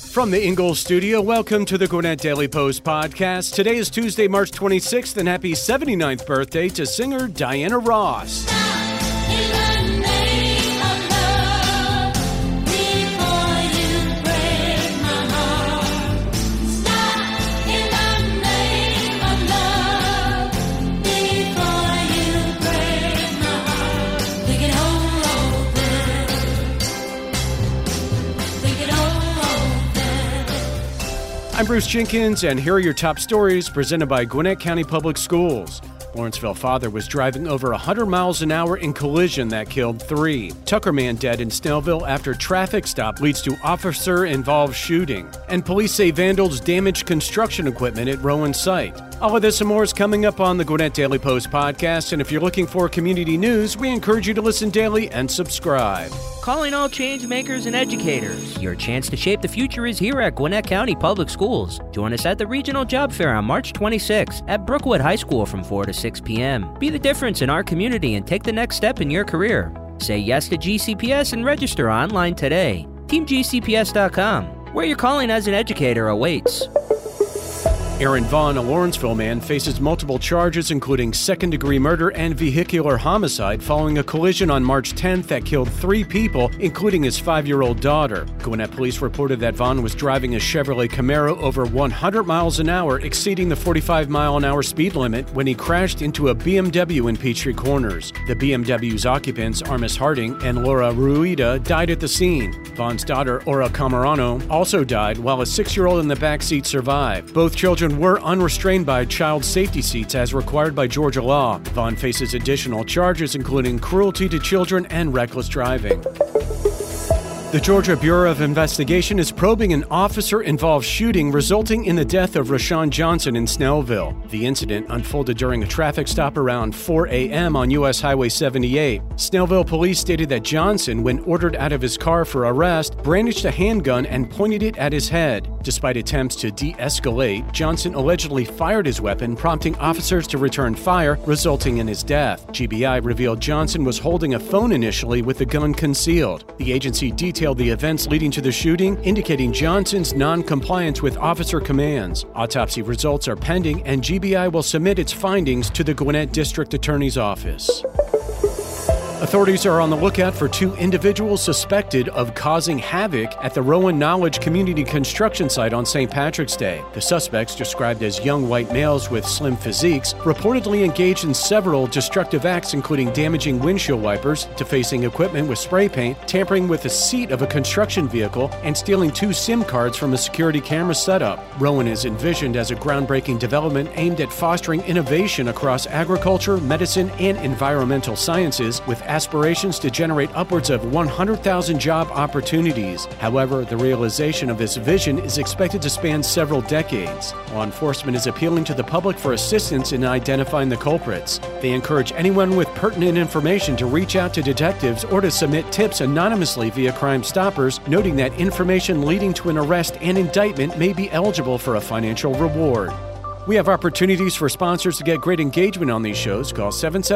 From the Ingalls studio, welcome to the Gwinnett Daily Post podcast. Today is Tuesday, March 26th, and happy 79th birthday to singer Diana Ross. I'm Bruce Jenkins, and here are your top stories presented by Gwinnett County Public Schools. Lawrenceville father was driving over 100 miles an hour in collision that killed 3. Tucker man dead in Snellville after traffic stop leads to officer-involved shooting. And police say vandals damaged construction equipment at Rowan site. All of this and more is coming up on the Gwinnett Daily Post podcast, and if you're looking for community news, we encourage you to listen daily and subscribe. Calling all change makers and educators. Your chance to shape the future is here at Gwinnett County Public Schools. Join us at the Regional Job Fair on March 26th at Brookwood High School from 4 to 6 p.m. Be the difference in our community and take the next step in your career. Say yes to GCPS and register online today. TeamGCPS.com, where your calling as an educator awaits. Aaron Vaughn, a Lawrenceville man, faces multiple charges including second-degree murder and vehicular homicide following a collision on March 10th that killed 3 people, including his 5-year-old daughter. Gwinnett police reported that Vaughn was driving a Chevrolet Camaro over 100 miles an hour, exceeding the 45-mile-an-hour speed limit when he crashed into a BMW in Peachtree Corners. The BMW's occupants, Armis Harding and Laura Ruida, died at the scene. Vaughn's daughter, Ora Camarano, also died, while a 6-year-old in the back seat survived. Both children were unrestrained by child safety seats as required by Georgia law. Vaughn faces additional charges including cruelty to children and reckless driving. The Georgia Bureau of Investigation is probing an officer-involved shooting resulting in the death of Rashawn Johnson in Snellville. The incident unfolded during a traffic stop around 4 a.m. on U.S. Highway 78. Snellville police stated that Johnson, when ordered out of his car for arrest, brandished a handgun and pointed it at his head. Despite attempts to de-escalate, Johnson allegedly fired his weapon, prompting officers to return fire, resulting in his death. GBI revealed Johnson was holding a phone initially with the gun concealed. The agency detailed the events leading to the shooting, indicating Johnson's non-compliance with officer commands. Autopsy results are pending, and GBI will submit its findings to the Gwinnett District Attorney's Office. Authorities are on the lookout for 2 individuals suspected of causing havoc at the Rowan Knowledge Community Construction site on St. Patrick's Day. The suspects, described as young white males with slim physiques, reportedly engaged in several destructive acts including damaging windshield wipers, defacing equipment with spray paint, tampering with the seat of a construction vehicle, and stealing 2 SIM cards from a security camera setup. Rowan is envisioned as a groundbreaking development aimed at fostering innovation across agriculture, medicine, and environmental sciences, with aspirations to generate upwards of 100,000 job opportunities. However, the realization of this vision is expected to span several decades. Law enforcement is appealing to the public for assistance in identifying the culprits. They encourage anyone with pertinent information to reach out to detectives or to submit tips anonymously via Crime Stoppers, noting that information leading to an arrest and indictment may be eligible for a financial reward. We have opportunities for sponsors to get great engagement on these shows. Call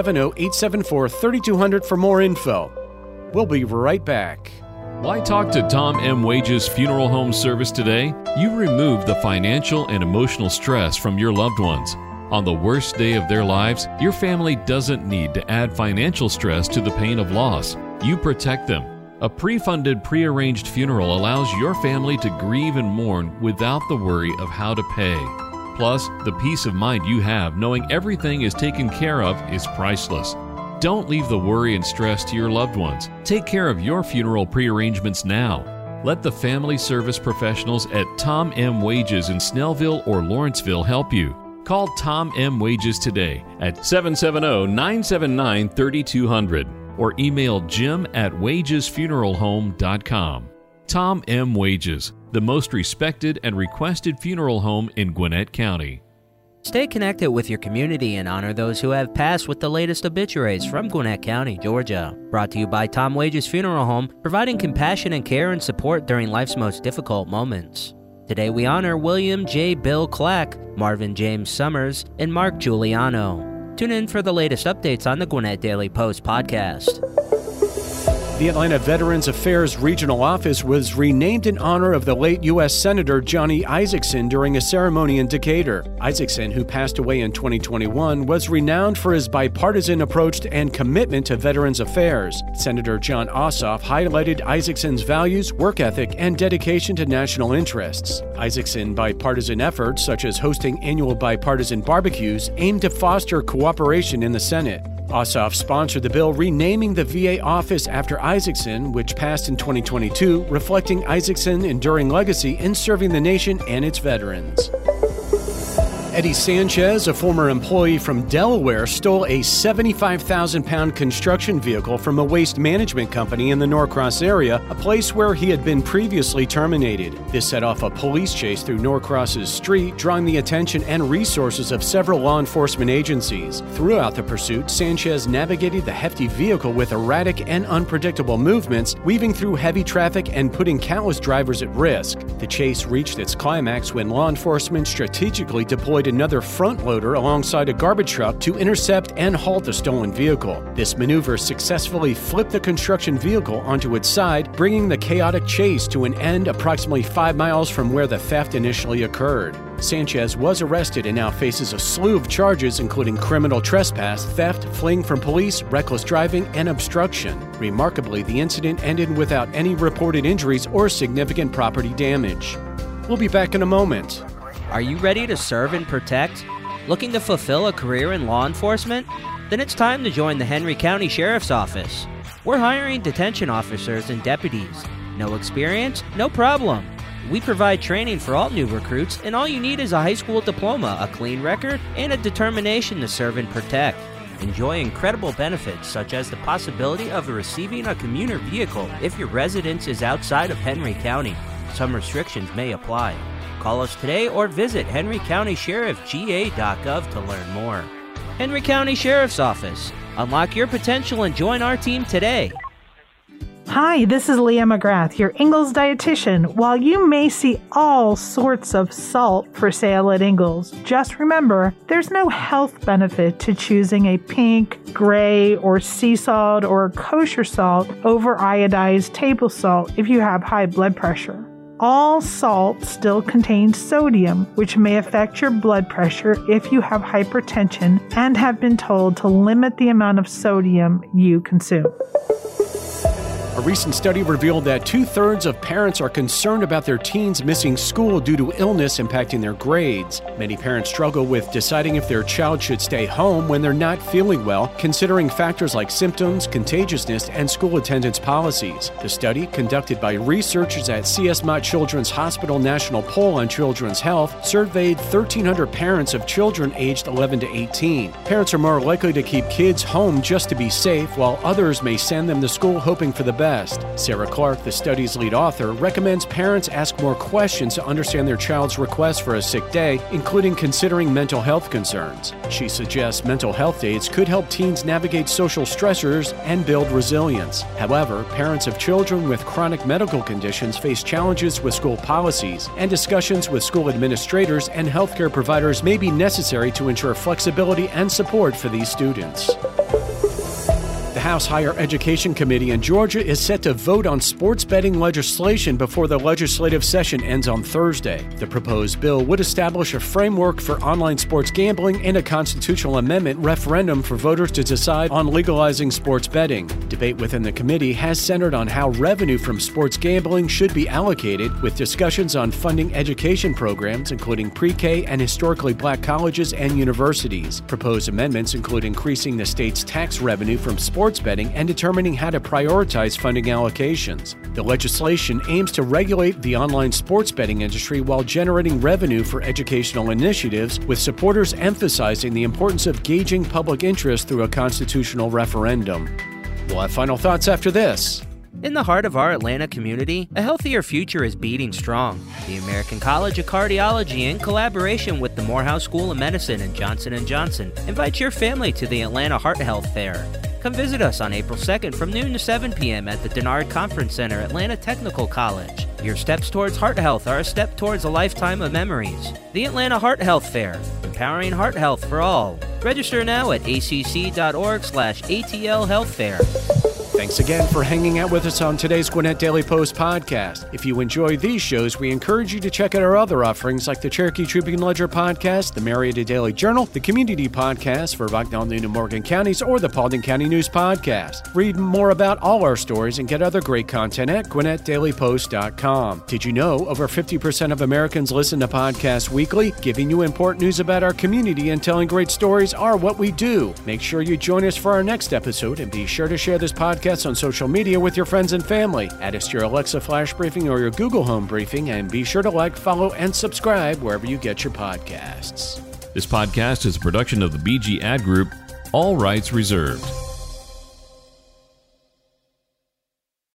770-874-3200 for more info. We'll be right back. Why talk to Tom M. Wages Funeral Home Service today? You remove the financial and emotional stress from your loved ones. On the worst day of their lives, your family doesn't need to add financial stress to the pain of loss. You protect them. A pre-funded, pre-arranged funeral allows your family to grieve and mourn without the worry of how to pay. Plus, the peace of mind you have knowing everything is taken care of is priceless. Don't leave the worry and stress to your loved ones. Take care of your funeral prearrangements now. Let the family service professionals at Tom M. Wages in Snellville or Lawrenceville help you. Call Tom M. Wages today at 770-979-3200 or email jim@wagesfuneralhome.com. Tom M. Wages, the most respected and requested funeral home in Gwinnett County. Stay connected with your community and honor those who have passed with the latest obituaries from Gwinnett County, Georgia. Brought to you by Tom Wages Funeral Home, providing compassion and care and support during life's most difficult moments. Today we honor William J. Bill Clack, Marvin James Summers, and Mark Giuliano. Tune in for the latest updates on the Gwinnett Daily Post podcast. The Atlanta Veterans Affairs Regional Office was renamed in honor of the late U.S. Senator Johnny Isakson during a ceremony in Decatur. Isakson, who passed away in 2021, was renowned for his bipartisan approach and commitment to veterans affairs. Senator Jon Ossoff highlighted Isakson's values, work ethic, and dedication to national interests. Isakson bipartisan efforts, such as hosting annual bipartisan barbecues, aimed to foster cooperation in the Senate. Ossoff sponsored the bill renaming the VA office after Isakson, which passed in 2022, reflecting Isakson's enduring legacy in serving the nation and its veterans. Eddie Sanchez, a former employee from Delaware, stole a 75,000-pound construction vehicle from a waste management company in the Norcross area, a place where he had been previously terminated. This set off a police chase through Norcross's street, drawing the attention and resources of several law enforcement agencies. Throughout the pursuit, Sanchez navigated the hefty vehicle with erratic and unpredictable movements, weaving through heavy traffic and putting countless drivers at risk. The chase reached its climax when law enforcement strategically deployed another front loader alongside a garbage truck to intercept and halt the stolen vehicle. This maneuver successfully flipped the construction vehicle onto its side, bringing the chaotic chase to an end approximately 5 miles from where the theft initially occurred. Sanchez was arrested and now faces a slew of charges, including criminal trespass, theft, fleeing from police, reckless driving, and obstruction. Remarkably, the incident ended without any reported injuries or significant property damage. We'll be back in a moment. Are you ready to serve and protect? Looking to fulfill a career in law enforcement? Then it's time to join the Henry County Sheriff's Office. We're hiring detention officers and deputies. No experience? No problem. We provide training for all new recruits, and all you need is a high school diploma, a clean record, and a determination to serve and protect. Enjoy incredible benefits such as the possibility of receiving a commuter vehicle if your residence is outside of Henry County. Some restrictions may apply. Call us today or visit henrycountysheriffga.gov to learn more. Henry County Sheriff's Office. Unlock your potential and join our team today. Hi, this is Leah McGrath, your Ingles dietitian. While you may see all sorts of salt for sale at Ingles, just remember there's no health benefit to choosing a pink, gray, or sea salt or kosher salt over iodized table salt if you have high blood pressure. All salt still contains sodium, which may affect your blood pressure if you have hypertension and have been told to limit the amount of sodium you consume. A recent study revealed that 2/3 of parents are concerned about their teens missing school due to illness impacting their grades. Many parents struggle with deciding if their child should stay home when they're not feeling well, considering factors like symptoms, contagiousness, and school attendance policies. The study, conducted by researchers at C.S. Mott Children's Hospital National Poll on Children's Health, surveyed 1,300 parents of children aged 11 to 18. Parents are more likely to keep kids home just to be safe, while others may send them to school hoping for the best. Sarah Clark, the study's lead author, recommends parents ask more questions to understand their child's request for a sick day, including considering mental health concerns. She suggests mental health days could help teens navigate social stressors and build resilience. However, parents of children with chronic medical conditions face challenges with school policies, and discussions with school administrators and healthcare providers may be necessary to ensure flexibility and support for these students. The House Higher Education Committee in Georgia is set to vote on sports betting legislation before the legislative session ends on Thursday. The proposed bill would establish a framework for online sports gambling and a constitutional amendment referendum for voters to decide on legalizing sports betting. Debate within the committee has centered on how revenue from sports gambling should be allocated, with discussions on funding education programs, including pre-K and historically black colleges and universities. Proposed amendments include increasing the state's tax revenue from sports betting and determining how to prioritize funding allocations. The legislation aims to regulate the online sports betting industry while generating revenue for educational initiatives, with supporters emphasizing the importance of gauging public interest through a constitutional referendum. We'll have final thoughts after this. In the heart of our Atlanta community, a healthier future is beating strong. The American College of Cardiology, in collaboration with the Morehouse School of Medicine and Johnson & Johnson, invites your family to the Atlanta Heart Health Fair. Come visit us on April 2nd from noon to 7 p.m. at the Denard Conference Center, Atlanta Technical College. Your steps towards heart health are a step towards a lifetime of memories. The Atlanta Heart Health Fair, empowering heart health for all. Register now at acc.org/ATL Health Fair. Thanks again for hanging out with us on today's Gwinnett Daily Post podcast. If you enjoy these shows, we encourage you to check out our other offerings like the Cherokee Tribune Ledger podcast, the Marietta Daily Journal, the Community Podcast for Rockdale and Morgan counties, or the Paulding County News Podcast. Read more about all our stories and get other great content at GwinnettDailyPost.com. Did you know over 50% of Americans listen to podcasts weekly? Giving you important news about our community and telling great stories are what we do. Make sure you join us for our next episode and be sure to share this podcast on social media with your friends and family. Add us to your Alexa Flash Briefing or your Google Home Briefing, and be sure to like, follow, and subscribe wherever you get your podcasts. This podcast is a production of the BG Ad Group, all rights reserved.